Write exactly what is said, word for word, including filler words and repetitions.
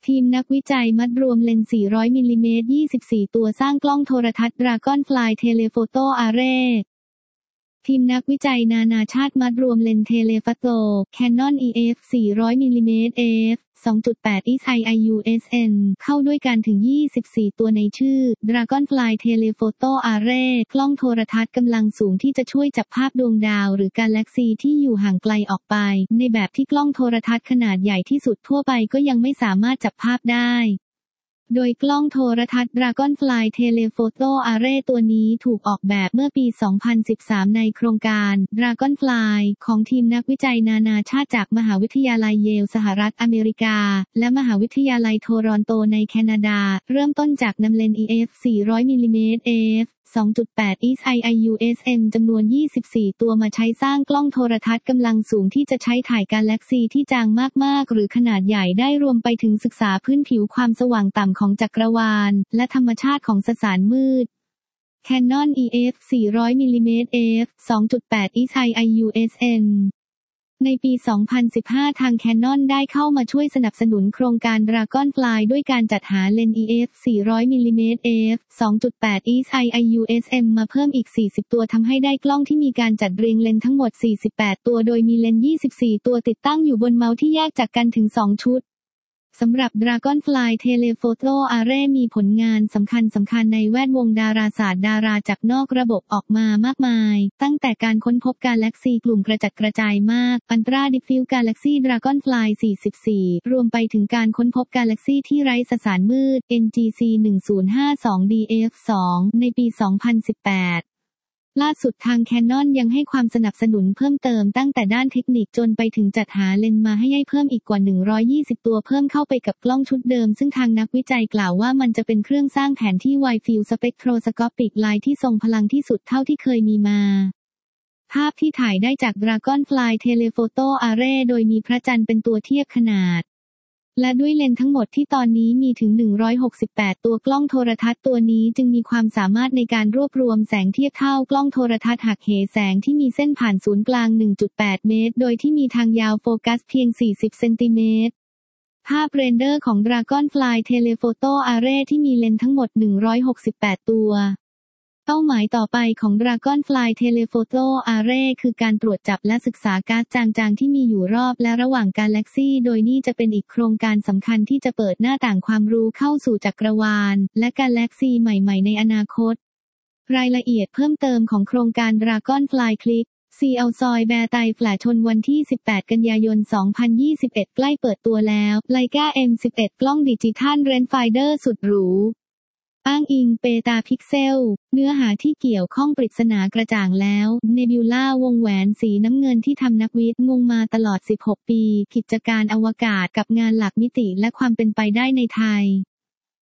ทีมนักวิจัยมัดรวมเลนส์ สี่ร้อย มิลลิเมตร ยี่สิบสี่ ตัวสร้างกล้องโทรทัศน์ Dragonfly Telephoto Array ทีมนักวิจัยนานาชาติมัดรวมเลนส์เทเลโฟโต Canon อี เอฟ สี่ร้อย มิลลิเมตร เอฟ สองจุดแปด อิส ไอ ไอ ยู เอส เอ็น เข้าด้วยกันถึง ยี่สิบสี่ ตัวในชื่อ Dragonfly Telephoto Array กล้องโทรทัศน์กำลังสูงที่จะช่วยจับภาพดวงดาวหรือกาแล็กซีที่อยู่ห่างไกลออกไปในแบบที่กล้องโทรทัศน์ขนาดใหญ่ที่สุดทั่วไปก็ยังไม่สามารถจับภาพได้โดยกล้องโทรทัศน์ Dragonfly Telephoto Array ตัวนี้ถูกออกแบบเมื่อปี สองพันสิบสาม ในโครงการ Dragonfly ของทีมนักวิจัยนานาชาติจากมหาวิทยาลัยเยลสหรัฐอเมริกาและมหาวิทยาลัยโทรอนโตในแคนาดาเริ่มต้นจากนำเลนส์ อี เอฟ สี่ร้อย มิลลิเมตร เอฟ สองจุดแปด อิส ไอ ไอ ยู เอส เอ็น จำนวน ยี่สิบสี่ ตัวมาใช้สร้างกล้องโทรทัศน์กำลังสูงที่จะใช้ถ่ายกาแล็กซีที่จางมากๆหรือขนาดใหญ่ได้รวมไปถึงศึกษาพื้นผิวความสว่างต่ำของจักรวาลและธรรมชาติของสสารมืด Canon อี เอฟ สี่ร้อย มิลลิเมตร เอฟ สองจุดแปด อิส ไอ ไอ ยู เอส เอ็น ในปี สองพันสิบห้า ทาง Canon ได้เข้ามาช่วยสนับสนุนโครงการ Dragonfly ด้วยการจัดหาเลนส์ อี เอฟ สี่ร้อย มิลลิเมตร เอฟ สองจุดแปด อิส ไอ ไอ ยู เอส เอ็น มาเพิ่มอีก สี่สิบ ตัวทำให้ได้กล้องที่มีการจัดเรียงเลนส์ทั้งหมด สี่สิบแปด ตัวโดยมีเลนส์ ยี่สิบสี่ ตัวติดตั้งอยู่บนเมาส์ที่แยกจากกันถึง สอง ชุดสำหรับ Dragonfly Telephoto Array มีผลงานสำคัญสำคัญในแวดวงดาราศาสตร์ดาราจากนอกระบบออกมามากมายตั้งแต่การค้นพบกาแล็กซีกลุ่มกระจัดกระจายมาก Ultra Diffuse Galaxy Dragonfly สี่สิบสี่ รวมไปถึงการค้นพบกาแล็กซีที่ไร้สสารมืด เอ็น จี ซี หนึ่งศูนย์ห้าสอง ดี เอฟ สอง ในปี สองพันสิบแปดล่าสุดทาง Canon ยังให้ความสนับสนุนเพิ่มเติมตั้งแต่ด้านเทคนิคจนไปถึงจัดหาเลนส์มาให้ให้เพิ่มอีกกว่าหนึ่งร้อยยี่สิบตัวเพิ่มเข้าไปกับกล้องชุดเดิมซึ่งทางนักวิจัยกล่าวว่ามันจะเป็นเครื่องสร้างแผนที่ Wide Field Spectroscopic Line ที่ทรงพลังที่สุดเท่าที่เคยมีมาภาพที่ถ่ายได้จาก Dragonfly Telephoto Array โดยมีพระจันทร์เป็นตัวเทียบขนาดและด้วยเลนส์ทั้งหมดที่ตอนนี้มีถึงหนึ่งร้อยหกสิบแปดตัวกล้องโทรทัศน์ตัวนี้จึงมีความสามารถในการรวบรวมแสงเทียบเท่ากล้องโทรทัศน์หักเหแสงที่มีเส้นผ่านศูนย์กลาง หนึ่งจุดแปด เมตรโดยที่มีทางยาวโฟกัสเพียง สี่สิบ เซนติเมตรภาพเรนเดอร์ของ Dragonfly Telephoto Array ที่มีเลนส์ทั้งหมดหนึ่งร้อยหกสิบแปดตัวเป้าหมายต่อไปของ Dragonfly Telephoto Array คือการตรวจจับและศึกษาก๊าซจางๆที่มีอยู่รอบและระหว่างกาแล็กซีโดยนี่จะเป็นอีกโครงการสำคัญที่จะเปิดหน้าต่างความรู้เข้าสู่จักรวาลและกาแล็กซีใหม่ๆในอนาคตรายละเอียดเพิ่มเติมของโครงการ Dragonfly คลิก ซี แอล ซอยแบร์ไตแฟลชนวันที่ สิบแปด กันยายน สองพันยี่สิบเอ็ด ใกล้เปิดตัวแล้ว Leica เอ็ม สิบเอ็ด กล้องดิจิทัลเรนจ์ไฟเดอร์สุดหรูอ้างอิงเปตาพิกเซลเนื้อหาที่เกี่ยวข้องปริศนากระจ่างแล้วเนบิวล่าวงแหวนสีน้ำเงินที่ทำนักวิทย์งงมาตลอดสิบหกปีกิจการอวกาศกับงานหลักมิติและความเป็นไปได้ในไทย